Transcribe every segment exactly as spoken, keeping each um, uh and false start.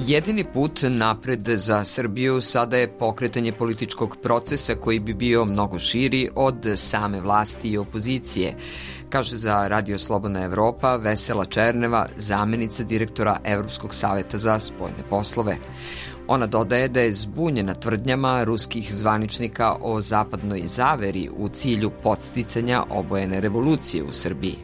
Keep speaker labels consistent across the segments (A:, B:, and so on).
A: Jedini put napred za Srbiju sada je pokretanje političkog procesa koji bi bio mnogo širi od same vlasti i opozicije, kaže za Radio Slobodna Evropa Vesela Černeva, zamenica direktora Evropskog saveta za spoljne poslove. Ona dodaje da je zbunjena tvrdnjama ruskih zvaničnika o zapadnoj zaveri u cilju podsticanja obojene revolucije u Srbiji.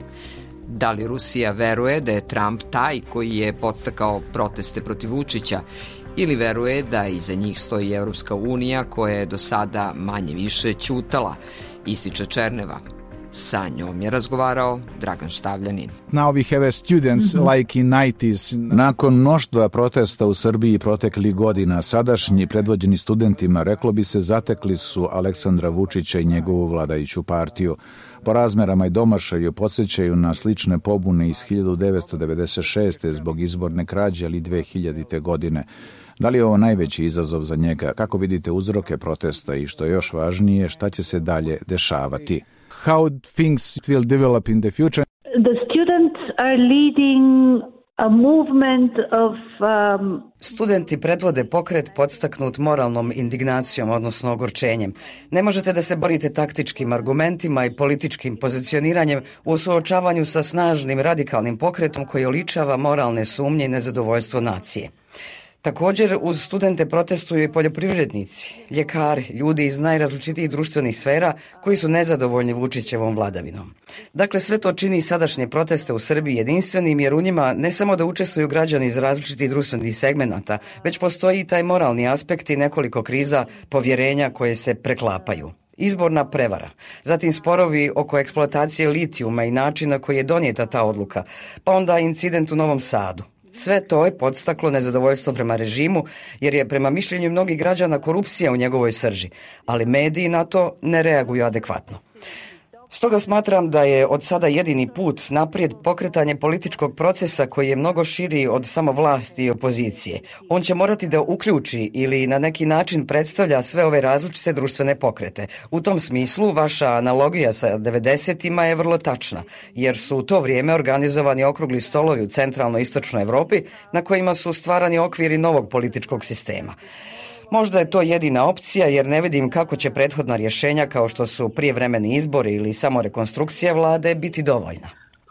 A: Da li Rusija veruje da je Trump taj koji je podstakao proteste protiv Vučića ili veruje da iza njih stoji Evropska unija koja je do sada manje više ćutala, ističe Černeva. Sa njom je razgovarao Dragan Štavljanin.
B: Now we have students mm-hmm. like in nineties.
C: Nakon mnoštva protesta u Srbiji proteklih godina, sadašnji predvođeni studentima, reklo bi se, zatekli su Aleksandra Vučića i njegovu vladajuću partiju. Po razmerama i domašaju podsjećaju na slične pobune iz hiljadu devetsto devedeset šeste. zbog izborne krađe ili dve hiljadite. godine. Da li je ovo najveći izazov za njega? Kako vidite uzroke protesta i što je još važnije, šta će se dalje dešavati?
B: How things will develop in the future?
D: The students are leading a movement of um...
E: Studenti predvode pokret podstaknut moralnom indignacijom, odnosno ogorčenjem. Ne možete da se borite taktičkim argumentima i političkim pozicioniranjem u suočavanju sa snažnim radikalnim pokretom koji oličava moralne sumnje i nezadovoljstvo nacije. Također, uz studente protestuju i poljoprivrednici, ljekari, ljudi iz najrazličitijih društvenih sfera koji su nezadovoljni Vučićevom vladavinom. Dakle, sve to čini sadašnje proteste u Srbiji jedinstvenim, jer u njima ne samo da učestvuju građani iz različitih društvenih segmenata, već postoji i taj moralni aspekt i nekoliko kriza povjerenja koje se preklapaju. Izborna prevara, zatim sporovi oko eksploatacije litijuma i načina koji je donijeta ta odluka, pa onda incident u Novom Sadu. Sve to je podstaklo nezadovoljstvo prema režimu, jer je prema mišljenju mnogih građana korupcija u njegovoj srži, ali mediji na to ne reaguju adekvatno. Stoga smatram da je od sada jedini put naprijed pokretanje političkog procesa koji je mnogo širi od samo vlasti i opozicije. On će morati da uključi ili na neki način predstavlja sve ove različite društvene pokrete. U tom smislu vaša analogija sa devedesetima je vrlo tačna, jer su u to vrijeme organizovani okrugli stolovi u centralno-istočnoj Evropi na kojima su stvarani okviri novog političkog sistema. Možda je to jedina opcija, jer ne vidim kako će prethodna rješenja kao što su prijevremeni izbori ili samo rekonstrukcija vlade biti dovoljna.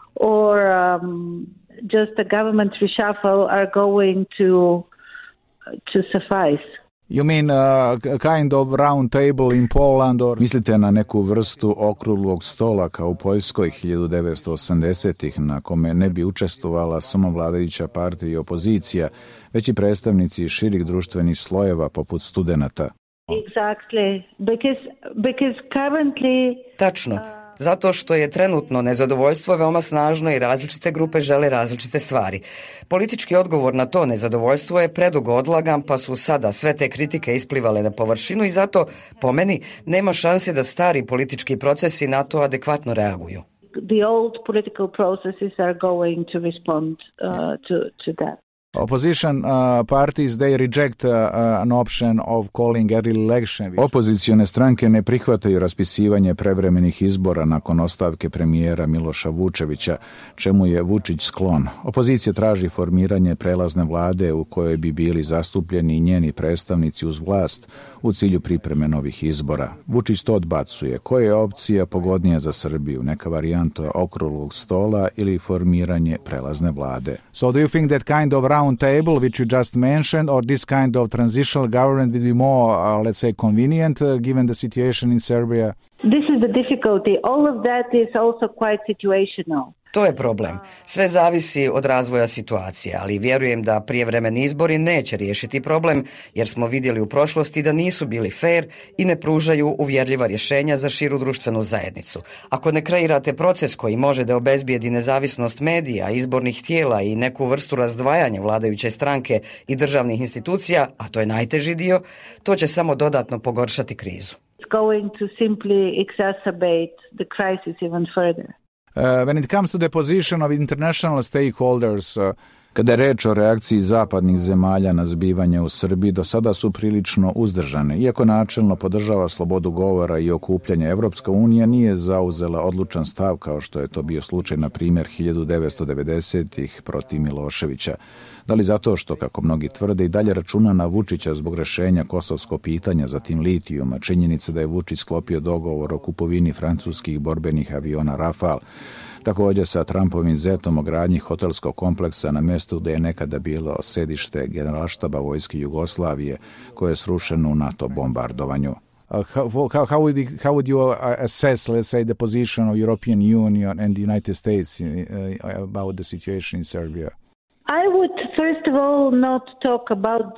D: Or um, just a government reshuffle are going to to suffice.
B: You mean a kind of round table in Poland or...
C: Mislite na neku vrstu okruglog stola kao u Poljskoj hiljadu devetsto osamdesetih. na kome ne bi učestvovala samo vladajuća partija i opozicija, već i predstavnici širih društvenih slojeva poput studenata.
D: Exactly. Because, because currently...
E: Tačno. Zato što je trenutno nezadovoljstvo veoma snažno i različite grupe žele različite stvari. Politički odgovor na to nezadovoljstvo je predugo odlagan, pa su sada sve te kritike isplivale na površinu i zato, po meni, nema šanse da stari politički procesi na to adekvatno reaguju.
D: The old political processes are going to respond uh, to, to that.
B: Opposition uh, parties, they reject uh, an option of calling a re-election.
C: Opozicione stranke ne prihvataju raspisivanje prevremenih izbora nakon ostavke premijera Miloša Vučevića, čemu je Vučić sklon. Opozicija traži formiranje prelazne vlade u kojoj bi bili zastupljeni i njeni predstavnici uz vlast u cilju pripreme novih izbora. Vučić to odbacuje. Koja je opcija pogodnija za Srbiju? Neka varijanta okruglog stola ili formiranje prelazne vlade?
B: So do you think that kind of round table which you just mentioned or this kind of transitional government will be more, uh, let's say, convenient uh, given the situation in Serbia?
D: This is the difficulty. All of that is also quite situational.
E: To je problem. Sve zavisi od razvoja situacije, ali vjerujem da prijevremeni izbori neće riješiti problem, jer smo vidjeli u prošlosti da nisu bili fair i ne pružaju uvjerljiva rješenja za širu društvenu zajednicu. Ako ne kreirate proces koji može da obezbijedi nezavisnost medija, izbornih tijela i neku vrstu razdvajanja vladajuće stranke i državnih institucija, a to je najteži dio, to će samo dodatno pogoršati krizu.
D: Going to simply exacerbate the crisis even further.
B: Uh, when it comes to the position of international stakeholders, uh,
C: Kada je reč o reakciji zapadnih zemalja na zbivanje u Srbiji, do sada su prilično uzdržane. Iako načelno podržava slobodu govora i okupljanja, Evropska unija nije zauzela odlučan stav kao što je to bio slučaj, na primjer, hiljadu devetsto devedesetih protiv Miloševića. Da li zato što, kako mnogi tvrde, i dalje računa na Vučića zbog rešenja kosovskog pitanja, zatim litijuma, činjenica da je Vučić sklopio dogovor o kupovini francuskih borbenih aviona Rafale, također sa Trumpovim zetom o gradnji hotelskog kompleksa na mjestu gdje je nekada bilo sedište generalštaba vojske Jugoslavije, koje je srušeno u NATO bombardovanju.
B: Uh, how, how, how, would you, how would you assess, let's say, the position of European Union and the United States uh, about the situation in Serbia?
D: I would, first of all, not talk about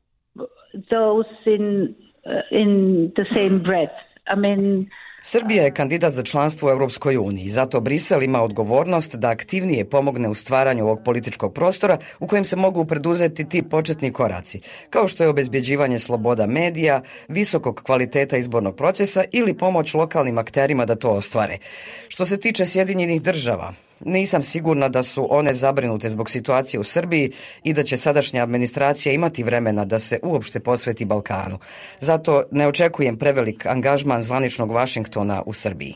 D: those in uh, in the same breath. I mean,
E: Srbija je kandidat za članstvo u Europskoj uniji, zato Brisel ima odgovornost da aktivnije pomogne u stvaranju ovog političkog prostora u kojem se mogu preduzeti ti početni koraci, kao što je obezbjeđivanje sloboda medija, visokog kvaliteta izbornog procesa ili pomoć lokalnim akterima da to ostvare. Što se tiče Sjedinjenih država, nisam sigurna da su one zabrinute zbog situacije u Srbiji i da će sadašnja administracija imati vremena da se uopšte posveti Balkanu. Zato ne očekujem prevelik angažman zvaničnog Vašingtona u Srbiji.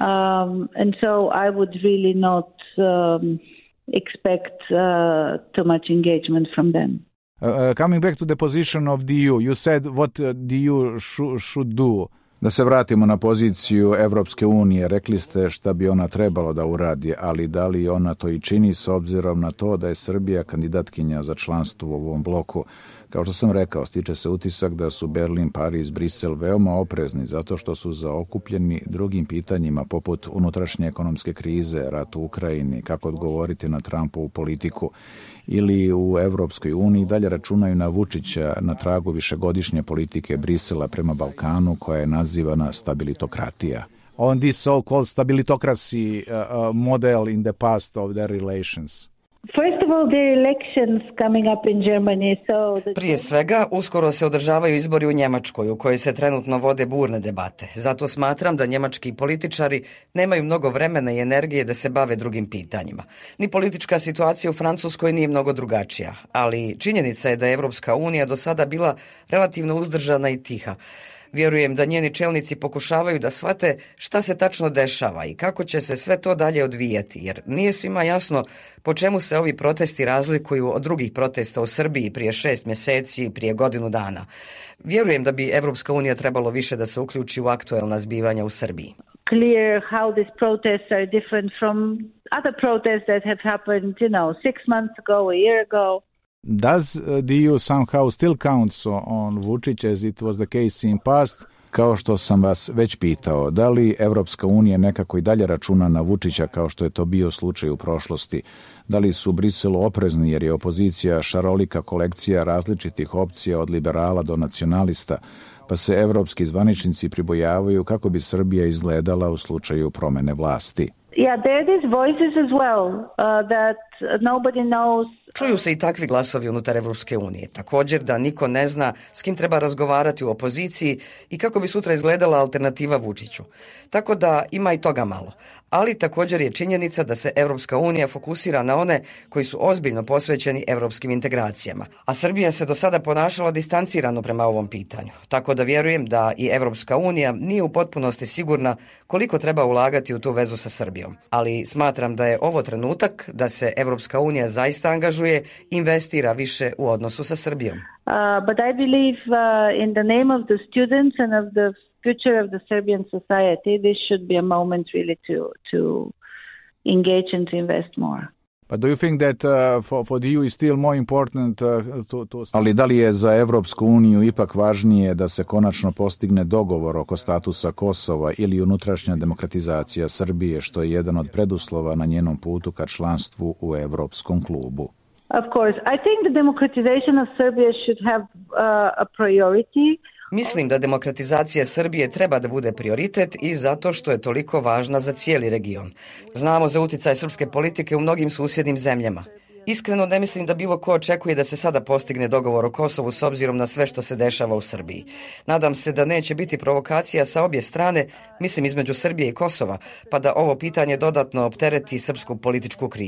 D: Um, and so I would really not um, expect uh, too much engagement from them.
B: Uh, uh, coming back to the position of the E U, you said what uh, the E U sh- should do.
C: Da se vratimo na poziciju Evropske unije, rekli ste šta bi ona trebalo da uradi, ali da li ona to i čini s obzirom na to da je Srbija kandidatkinja za članstvo u ovom bloku? Kao što sam rekao, stiče se utisak da su Berlin, Pariz, Brisel veoma oprezni zato što su zaokupljeni drugim pitanjima poput unutrašnje ekonomske krize, rat u Ukrajini, kako odgovoriti na Trumpovu politiku, ili u Evropskoj uniji dalje računaju na Vučića na tragu višegodišnje politike Brisela prema Balkanu koja je nazivana stabilitokratija.
B: On this so-called stabilitocracy uh, uh, model in the past of their relations.
D: First of all, the elections coming up in Germany, so the...
E: Prije svega, uskoro se održavaju izbori u Njemačkoj, u kojoj se trenutno vode burne debate. Zato smatram da njemački političari nemaju mnogo vremena i energije da se bave drugim pitanjima. Ni politička situacija u Francuskoj nije mnogo drugačija, ali činjenica je da je Evropska unija do sada bila relativno uzdržana i tiha. Vjerujem da njeni čelnici pokušavaju da shvate šta se tačno dešava i kako će se sve to dalje odvijati, jer nije svima jasno po čemu se ovi protesti razlikuju od drugih protesta u Srbiji prije šest mjeseci i prije godinu dana. Vjerujem da bi Evropska unija trebalo više da se uključi u aktuelna zbivanja u Srbiji.
D: Clear how these protests are different from other protests that have happened, you know, six months ago, a year ago.
B: Does uh, the E U somehow still counts on Vučić as it was the case in past?
C: Kao što sam vas već pitao, da li Evropska unija nekako i dalje računa na Vučića kao što je to bio slučaj u prošlosti? Da li su u Briselu oprezni jer je opozicija šarolika kolekcija različitih opcija od liberala do nacionalista, pa se evropski zvaničnici pribojavaju kako bi Srbija izgledala u slučaju promene vlasti?
D: Yeah, there are these voices as well uh, that nobody knows.
E: Čuju se i takvi glasovi unutar Evropske unije. Također da niko ne zna s kim treba razgovarati u opoziciji i kako bi sutra izgledala alternativa Vučiću. Tako da ima i toga malo. Ali također je činjenica da se Evropska unija fokusira na one koji su ozbiljno posvećeni evropskim integracijama. A Srbija se do sada ponašala distancirano prema ovom pitanju. Tako da vjerujem da i Evropska unija nije u potpunosti sigurna koliko treba ulagati u tu vezu sa Srbijom. Ali smatram da je ovo trenutak da se Evropska unija zaista angažuje, investira više u odnosu sa Srbijom.
D: Uh, but I believe uh, in the name of the students and of the future of the Serbian society, this should be a moment really to to engage and to invest more.
B: But do you think that uh, for, for the E U is still more important uh, to, to...
C: Ali da li je za Evropsku uniju ipak važnije da se konačno postigne dogovor oko statusa Kosova ili unutrašnja demokratizacija Srbije, što je jedan od preduslova na njenom putu ka članstvu u Evropskom klubu?
D: Of course. I think the democratization of Serbia should have uh, a priority.
E: Mislim da demokratizacija Srbije treba da bude prioritet i zato što je toliko važna za cijeli region. Znamo za uticaj srpske politike u mnogim susjednim zemljama. Iskreno ne mislim da bilo ko očekuje da se sada postigne dogovor o Kosovu s obzirom na sve što se dešava u Srbiji. Nadam se da neće biti provokacija sa obje strane, mislim između Srbije i Kosova, pa da ovo pitanje dodatno optereti srpsku političku krizu.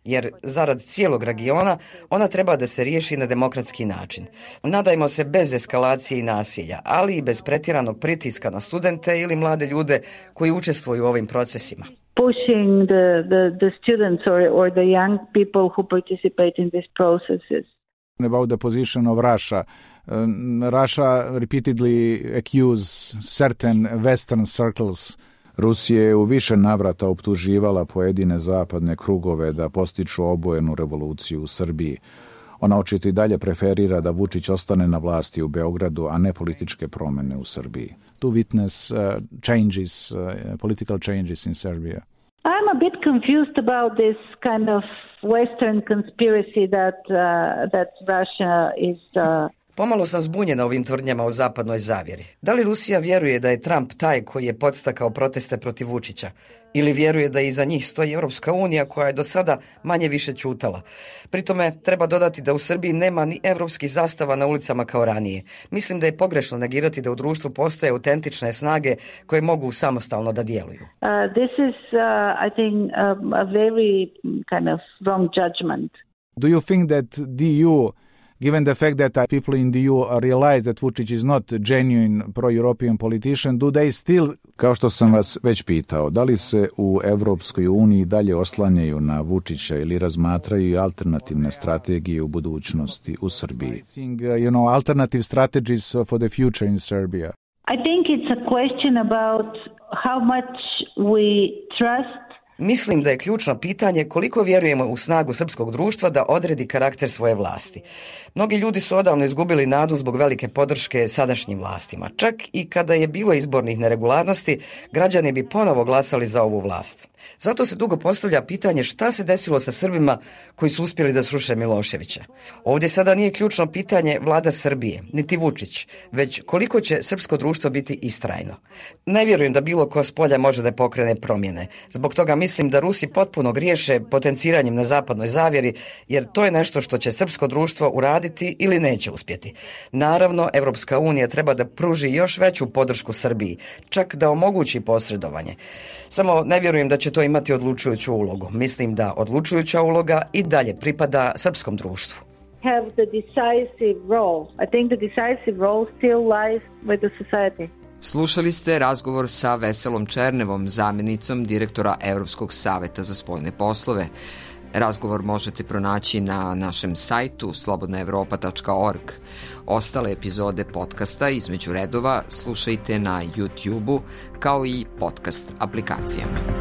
E: jer zarad cijelog regiona ona treba da se riješi na demokratski način. Nadajmo se bez eskalacije i nasilja, ali i bez pretjeranog pritiska na studente ili mlade ljude koji učestvuju u ovim procesima.
D: Pushing the, the, the students or, or the young people who participate in these processes.
B: About the position of Russia. Um, Russia repeatedly accused certain Western circles.
C: Rusija je u više navrata optuživala pojedine zapadne krugove da postiču obojenu revoluciju u Srbiji. Ona očito i dalje preferira da Vučić ostane na vlasti u Beogradu, a ne političke promjene u Srbiji.
B: To witness uh, changes, uh, political changes in Serbia.
D: I'm a bit confused about this kind of Western conspiracy that uh, that Russia is. Uh...
E: Pomalo sam zbunjena ovim tvrdnjama o zapadnoj zavjeri. Da li Rusija vjeruje da je Trump taj koji je podstakao proteste protiv Vučića? Ili vjeruje da iza njih stoji Europska unija koja je do sada manje više ćutala? Pritome treba dodati da u Srbiji nema ni evropskih zastava na ulicama kao ranije. Mislim da je pogrešno negirati da u društvu postoje autentične snage koje mogu samostalno da djeluju.
D: Uh, this is, uh, I think, um, a very kind of wrong judgment.
B: Do you think that the E U, given the fact that people in the E U realize that Vučić is not a genuine pro-European politician, do they still...
C: Kao što sam vas već pitao, da li se u Evropskoj uniji dalje oslanjaju na Vučića ili razmatraju alternativne strategije u budućnosti u Srbiji?
B: You know, alternative strategies for the future in Serbia.
D: I think it's a question about how much we trust.
E: Mislim da je ključno pitanje koliko vjerujemo u snagu srpskog društva da odredi karakter svoje vlasti. Mnogi ljudi su odavno izgubili nadu zbog velike podrške sadašnjim vlastima. Čak i kada je bilo izbornih neregularnosti, građani bi ponovo glasali za ovu vlast. Zato se dugo postavlja pitanje šta se desilo sa Srbima koji su uspjeli da sruše Miloševića. Ovdje sada nije ključno pitanje vlada Srbije, niti Vučić, već koliko će srpsko društvo biti istrajno. Ne vjerujem da bilo ko s polja može da pokrene promjene. Zbog toga mislim da Rusi potpuno griješe potenciranjem na zapadnoj zavjeri, jer to je nešto što će srpsko društvo uraditi ili neće uspjeti. Naravno, Evropska unija treba da pruži još veću podršku Srbiji, čak da omogući posredovanje. Samo ne vjerujem da će to imati odlučujuću ulogu. Mislim da odlučujuća uloga i dalje pripada srpskom društvu.
D: Have the decisive role. I think the decisive role still lies with the society.
A: Slušali ste razgovor sa Veselom Černevom, zamjenicom direktora Evropskog saveta za spoljne poslove. Razgovor možete pronaći na našem sajtu slobodna evropa tačka org. Ostale epizode podcasta Između redova slušajte na YouTube-u kao i podcast aplikacijama.